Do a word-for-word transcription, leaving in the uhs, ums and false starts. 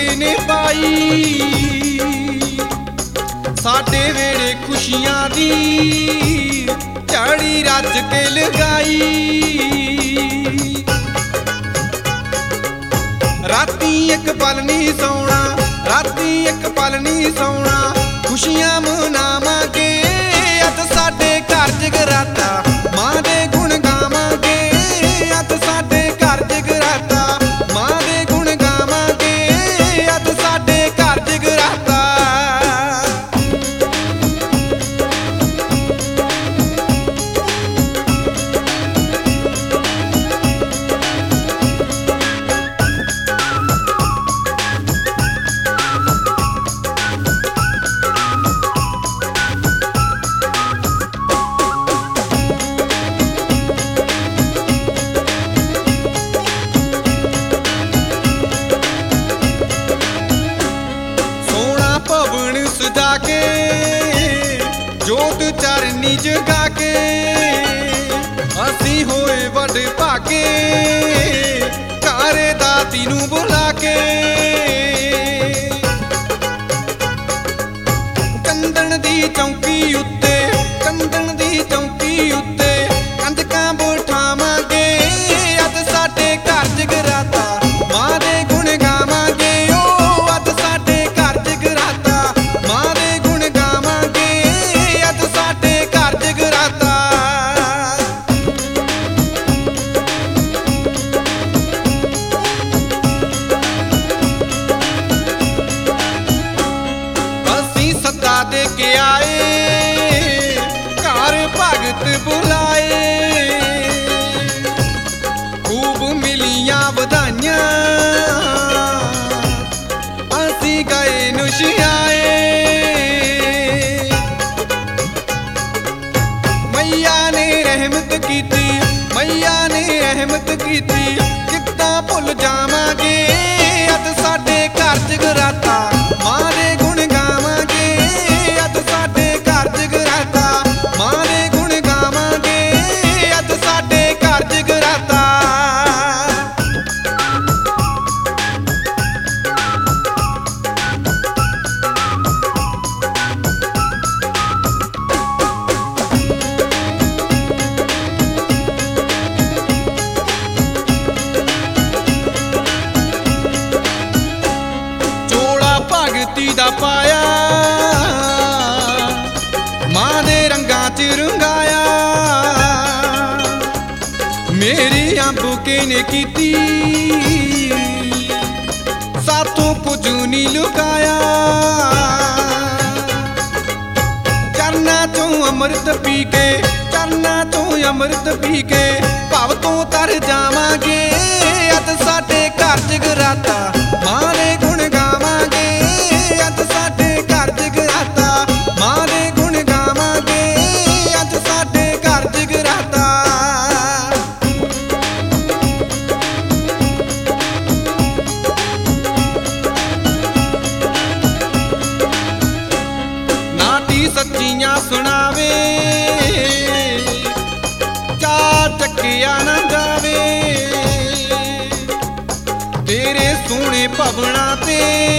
ने पाई साडे वेड़े खुशियां दी झाड़ी रज के लगाई। राती एक पल नहीं सौना, राती एक पल नहीं सौना, खुशियां मनावांगे अत साडे घर जगराता, मां दे गुण गावांगे अत साडे घर जगराता, मां दे गुण गावांगे अत साडे घर जगराता। सजा के जोत चरनी जगा के असी होए वड भागे कारे दाती नू बुला के। कंदन दी चौकी उत्ते, कंदन दी चौकी उत्ते कंजकां बिठावांगे अत साडे घर जगराता, मां दे गुण गावांगे ओ अत साडे घर जगराता, दे के आए घर भगत बुलाए, खूब मिलियां वधाइयां असी गए नुशियाए। मैया ने रहमत कीती, मैया ने रहमत कीती, कित्तां भुल जावांगे अत साडे घर जगराता, मां दे गुण गावांगे अत साडे घर जगराता, मां दे गुण गावांगे अत साडे घर जगराता। जोड़ा भगती दा पाया मां दे रंगां च रंगाया, मेरी अंबुके ने कीती साथों कुछ नहीं लुकाया। चरना चों अमृत पी के, चरना चों अमृत पी के भव तो तर जावांगे अत साडे घर जगराता, मां दे गुण गावांगे अत साडे घर जगराता, मां दे गुण गावांगे अत साडे घर जगराता। नाटी सच्चियां सुनावे चार चक्किया ना जावे, तेरे सोने भवना ते